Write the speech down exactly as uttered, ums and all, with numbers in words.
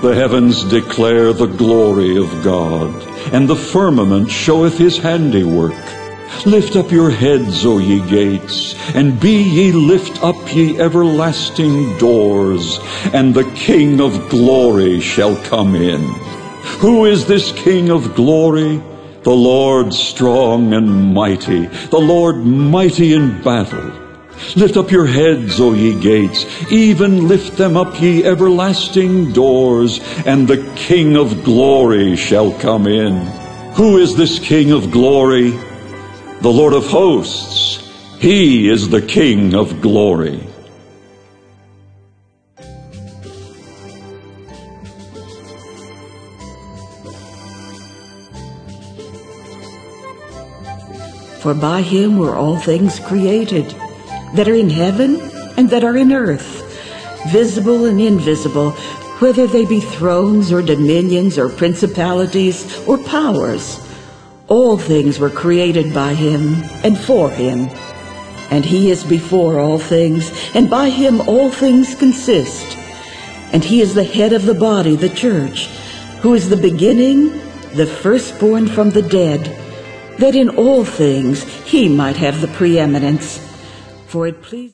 The heavens declare the glory of God, and the firmament showeth his handiwork. Lift up your heads, O ye gates, and be ye lift up, ye everlasting doors, and the King of glory shall come in. Who is this King of glory? The Lord strong and mighty, the Lord mighty in battle. Lift up your heads, O ye gates, even lift them up, ye everlasting doors, and the King of glory shall come in. Who is this King of glory? The Lord of hosts. He is the King of glory. For by him were all things created, that are in heaven and that are in earth, visible and invisible, whether they be thrones or dominions or principalities or powers. All things were created by him and for him. And he is before all things, and by him all things consist. And he is the head of the body, the church, who is the beginning, the firstborn from the dead, that in all things he might have the preeminence. For it pleased